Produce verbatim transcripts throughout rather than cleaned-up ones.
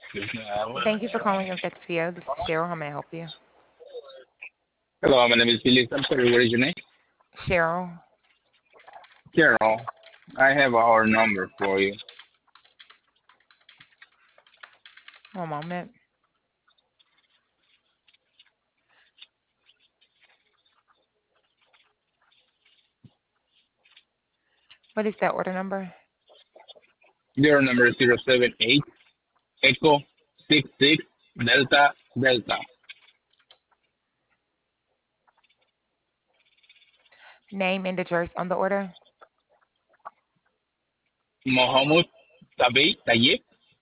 Thank you for calling M X P O. This is Cheryl. How may I help you? Hello, my name is Felix. I'm sorry, what is your name? Cheryl. Carol. I have our number for you. One moment. What is that order number? Your number is zero seven eight Echo six six Delta Delta. Name and address on the order. Mohammed Tabi Tayyip.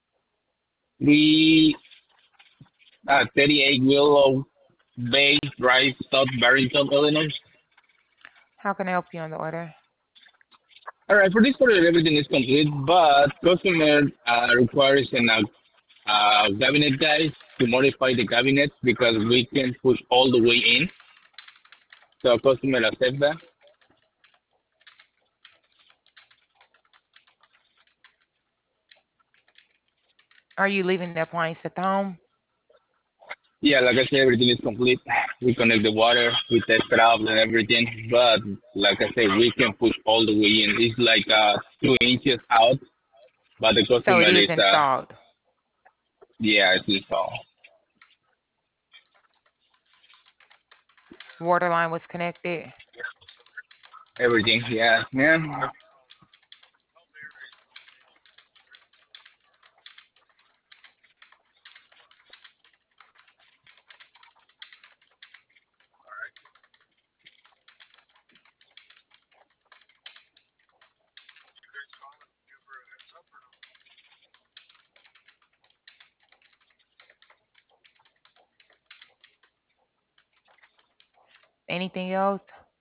We uh, thirty-eight Willow Bay Drive, South Barrington, Illinois. How can I help you on the order? All right, for this order, everything is complete, but customer uh, requires an uh, uh, cabinet guys to modify the cabinet because we can push all the way in. So customer accept that. Are you leaving the appliance at the home? Yeah, like I said, everything is complete. We connect the water, we test it out and everything. But like I said, we can push all the way in. It's like uh, two inches out, but the So it customer is is uh, installed. yeah, it's installed. Water line was connected. Everything, yeah, man. Anything else?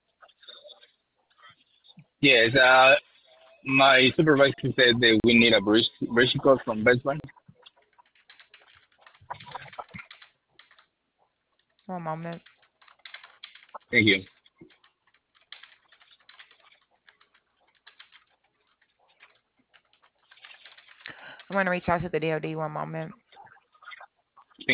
Yes, uh, my supervisor said that we need a bridge, bridge code from Best Buy. One moment. Thank you. I'm going to reach out to the D O D. One moment.